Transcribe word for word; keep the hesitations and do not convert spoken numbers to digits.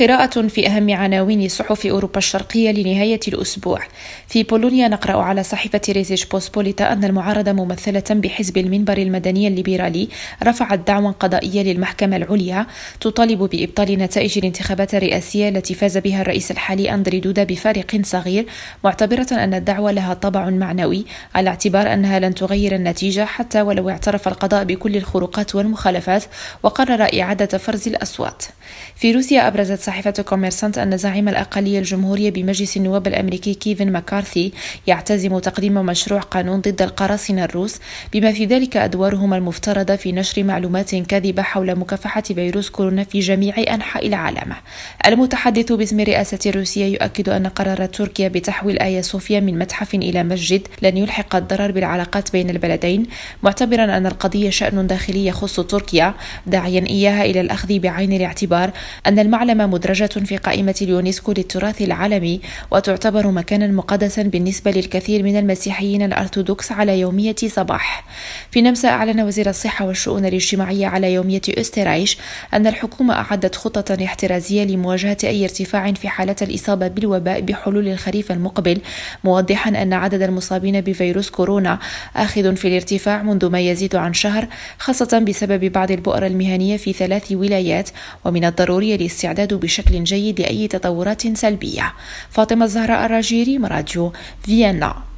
قراءة في أهم عناوين صحف أوروبا الشرقية لنهاية الأسبوع. في بولونيا نقرأ على صحيفة ريزيش بوسبوليتا أن المعارضة ممثلة بحزب المنبر المدني الليبرالي رفعت دعوى قضائية للمحكمة العليا تطالب بإبطال نتائج الانتخابات الرئاسية التي فاز بها الرئيس الحالي أندري دودا بفارق صغير، معتبرة أن الدعوى لها طابع معنوي على اعتبار أنها لن تغير النتيجة حتى ولو اعترف القضاء بكل الخروقات والمخالفات وقرر إعادة فرز الأصوات. في روسيا أبرزت صحيفة كوميرسانت أن زعيم الأقلية الجمهورية بمجلس النواب الأمريكي كيفن ماكارثي يعتزم تقديم مشروع قانون ضد القراصنة الروس، بما في ذلك أدوارهم المفترضة في نشر معلومات كاذبة حول مكافحة فيروس كورونا في جميع أنحاء العالم. المتحدث باسم الرئاسة الروسية يؤكد أن قرار تركيا بتحويل آيا صوفيا من متحف إلى مسجد لن يلحق الضرر بالعلاقات بين البلدين، معتبرا أن القضية شأن داخلي يخص تركيا، داعيا إياها إلى الأخذ بعين الاعتبار أن المعلمة مدرجة في قائمة اليونسكو للتراث العالمي وتعتبر مكانا مقدسا بالنسبة للكثير من المسيحيين الأرثوذكس على يومية صباح. في النمسا أعلن وزير الصحة والشؤون الاجتماعية على يومية أسترايش أن الحكومة أعدت خطة احترازية لمواجهة أي ارتفاع في حالة الإصابة بالوباء بحلول الخريف المقبل، موضحا أن عدد المصابين بفيروس كورونا آخذ في الارتفاع منذ ما يزيد عن شهر، خاصة بسبب بعض البؤر المهنية في ثلاث ولايات، ومن الضروري الاستعداد بشكل جيد لأي تطورات سلبية. فاطمة الزهراء الراجيري، راديو فيينا.